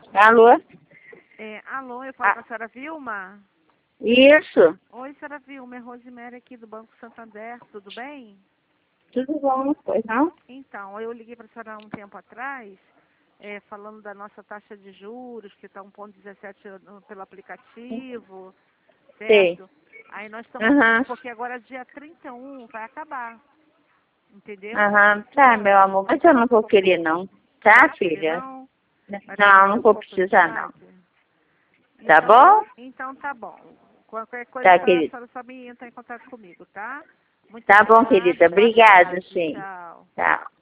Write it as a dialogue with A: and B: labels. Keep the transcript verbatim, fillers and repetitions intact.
A: Alô?
B: É, alô, eu falo
A: Ah,
B: com a senhora Vilma?
A: isso.
B: Oi, senhora Vilma, é Rosemary aqui do Banco Santander, tudo bem?
A: Tudo bom, pois não?
B: Então, eu liguei para a senhora há um tempo atrás, é, falando da nossa taxa de juros, que está um vírgula dezessete no- pelo aplicativo,
A: Sei.
B: certo? Aí nós estamos,
A: Aham.
B: porque agora dia trinta e um vai acabar, entendeu?
A: Aham. Tá, meu amor, mas eu não vou querer não.
B: Não
A: Tá,
B: vai querer
A: filha?
B: não? Vai
A: Não,
B: parecer
A: não
B: um
A: vou
B: pouco
A: precisar não.
B: demais?
A: Tá
B: Então,
A: bom?
B: então tá bom. Qualquer coisa,
A: Tá,
B: a
A: querida.
B: senhora só me entra em contato comigo, tá? Muito
A: Tá bom,
B: obrigada,
A: querida.
B: boa
A: Obrigada,
B: tarde,
A: sim.
B: tchau.
A: Tchau.